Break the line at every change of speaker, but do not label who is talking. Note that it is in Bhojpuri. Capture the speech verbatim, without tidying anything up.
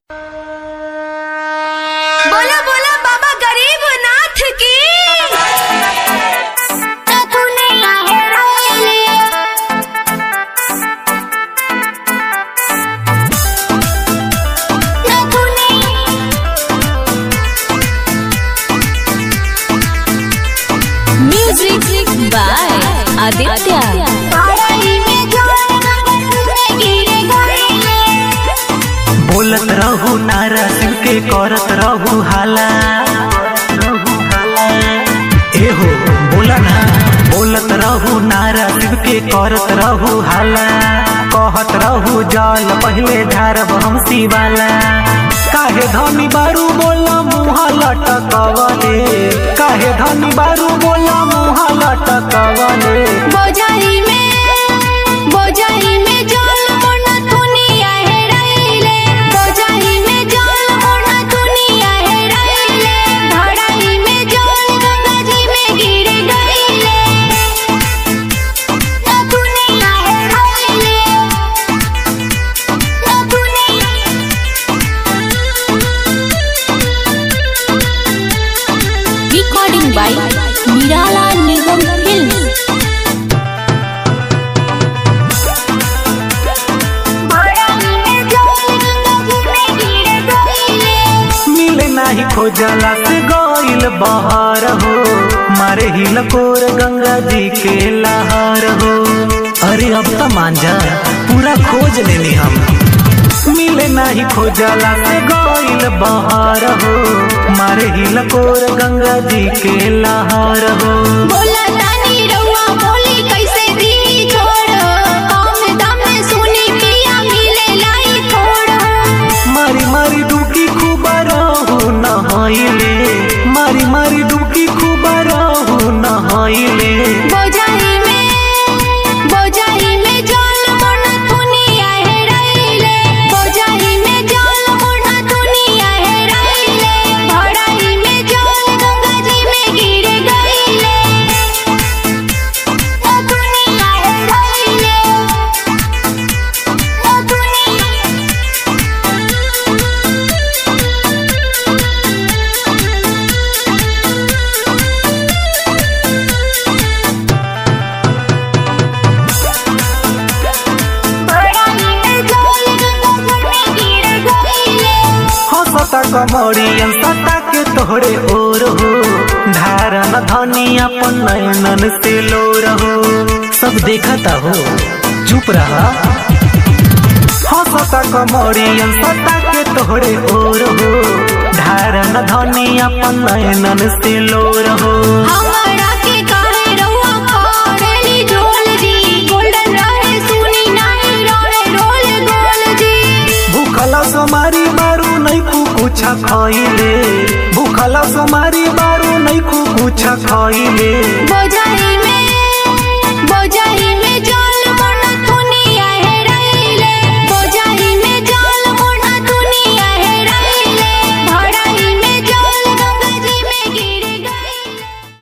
बोला बोला बाबा गरीबनाथ की। Music by Aditya.
बोलत रहू नारा शिव के करत रहू हाला। एहो बोला ना, बोलत रहू नारा शिव के करत रहू हाला। कहत रहू जल पहले झारब हम शिवाला। काहे धनी बारू बोला मुँह लटकवले, काहे धनी बारू बोला मुँह लटकवले।
बोझाई में बोझाई में जल मोना दुनिया है रईले। बोझाई में जल मोना दुनिया है रईले। धड़ाई में जल गंगा जी में गिर गईले। ना दुनिया है रईले, ना दुनिया। रिकॉर्डिंग बाय निराला निगम फिल्म्स।
मिले नाही खोजला से गईल बहार हो। मारे हिल कोर गंगा जी के लहार हो। अरे अब तो मान जा, पूरा खोज लेनी हम। मिले नाही खोजला से गईल बहार हो। मारे हिल कोर गंगा जी के लहार हो।
बोला तानी रउआ बोली कैसे दी छोड़। कम दाम में सुनी पिया मिले लाई थोड़।
मारी मारी डुबकी खूब रहू नहाइले। मारी मारी डुबकी खूब रहू नहाइले।
बोझाई में बोझाई में जल मोना दुनिया है रईले। बोझाई में जल मोना दुनिया है रईले। धड़ाई में जल गंगा जी में गिर गईले। ना दुनिया है रईले, ना दुनिया।
हंसता कमरियन सता के तोहरे ओर हो। धारन धनी अपन नयनन से लोर हो। सब देखता हो, चुप रहा। हंसता कमरियन सता के तोहरे ओर हो। धारन धनी अपन नयनन से लोर हो।
हमरा के काहे रउआ करेली झोल जी। गोल्डन रहे सुनी नाही रहे रोल गोल जी।
भूखला समारी बारू नहीं कुछ खाइले। भूखला समारी बारू नहीं कुछ खाइले।
बोझाई में